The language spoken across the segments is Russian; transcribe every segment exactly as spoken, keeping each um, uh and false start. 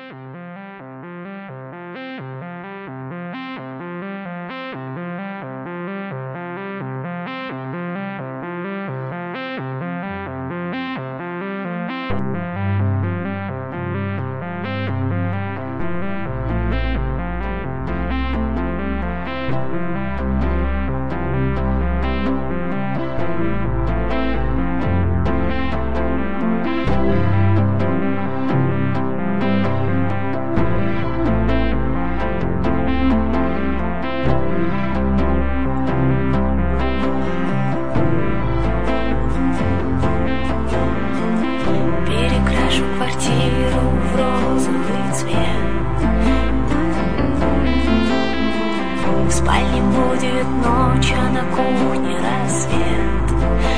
В спальне будет ночь, а на кухне рассвет.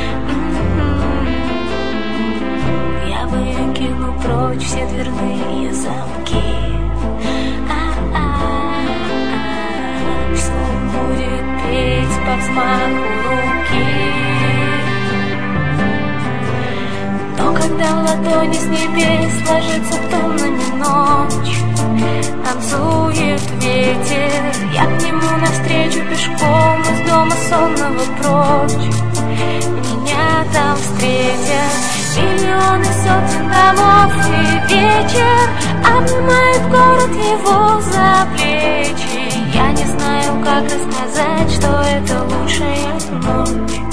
Я выкину прочь все дверные замки. Все будет петь по взмаху руки. Но когда в ладони с небес ложится томными ночь, танцует ветер, я к нему навстречу пешком из дома сонного прочь. Меня там встретят миллионы сотен домов, и вечер обнимает город его за плечи. Я не знаю, как рассказать, что это лучшая ночь.